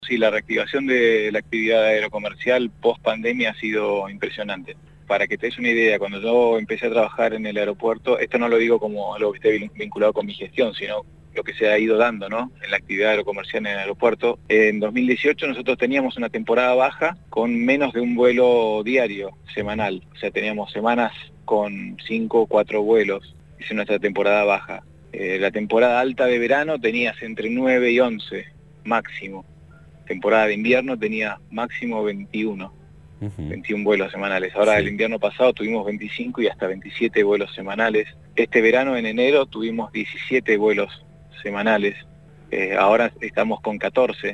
Sí, la reactivación de la actividad aerocomercial post pandemia ha sido impresionante. Para que te des una idea, cuando yo empecé a trabajar en el aeropuerto, esto no lo digo como algo que esté vinculado con mi gestión, sino lo que se ha ido dando, ¿no?, en la actividad aerocomercial en el aeropuerto. En 2018 nosotros teníamos una temporada baja con menos de un vuelo diario, semanal. O sea, teníamos semanas con 5 o 4 vuelos, es nuestra temporada baja. La temporada alta de verano tenías entre 9 y 11 máximo. Temporada de invierno tenía máximo 21 vuelos semanales. Ahora, el invierno pasado tuvimos 25 y hasta 27 vuelos semanales. Este verano, en enero, tuvimos 17 vuelos semanales. Ahora estamos con 14.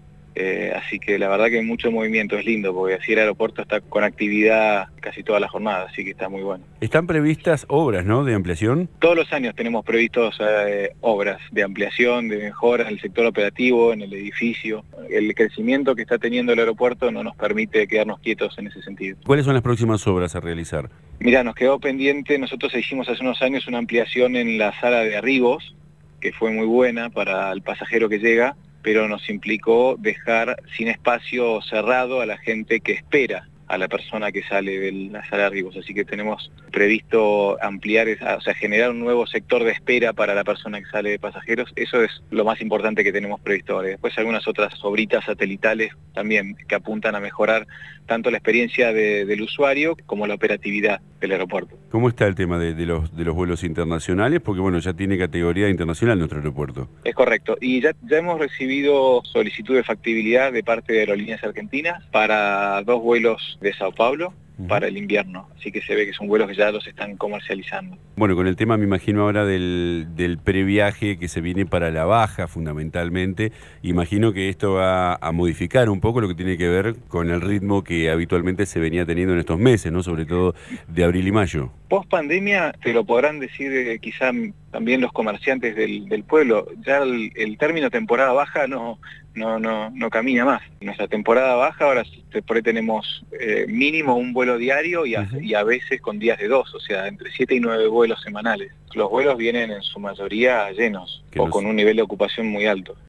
Así que la verdad que hay mucho movimiento, es lindo, porque así el aeropuerto está con actividad casi toda la jornada, así que está muy bueno. Están previstas obras, ¿no?, de ampliación. Todos los años tenemos previstos obras de ampliación, de mejora en el sector operativo, en el edificio. El crecimiento que está teniendo el aeropuerto no nos permite quedarnos quietos en ese sentido. ¿Cuáles son las próximas obras a realizar? Mirá, nos quedó pendiente, nosotros hicimos hace unos años una ampliación en la sala de arribos, que fue muy buena para el pasajero que llega, pero nos implicó dejar sin espacio cerrado a la gente que espera a la persona que sale de la sala de arribos. Así que tenemos previsto ampliar, o sea, generar un nuevo sector de espera para la persona que sale de pasajeros. Eso es lo más importante que tenemos previsto ahora. Y después algunas otras obritas satelitales también que apuntan a mejorar tanto la experiencia del usuario como la operatividad del aeropuerto. ¿Cómo está el tema de los vuelos internacionales? Porque bueno, ya tiene categoría internacional nuestro aeropuerto. Es correcto. Y ya hemos recibido solicitud de factibilidad de parte de Aerolíneas Argentinas para 2 vuelos de Sao Paulo para el invierno, así que se ve que son vuelos que ya los están comercializando. Bueno, con el tema me imagino ahora del previaje que se viene para la baja fundamentalmente, imagino que esto va a modificar un poco lo que tiene que ver con el ritmo que habitualmente se venía teniendo en estos meses, ¿no?, sobre todo de abril y mayo. Post pandemia te lo podrán decir quizá también los comerciantes del pueblo, ya el término temporada baja no camina más. Nuestra temporada baja ahora por ahí tenemos mínimo un vuelo diario y a veces con días de 2, o sea, entre 7 y 9 vuelos semanales. Los vuelos vienen en su mayoría llenos o con un nivel de ocupación muy alto.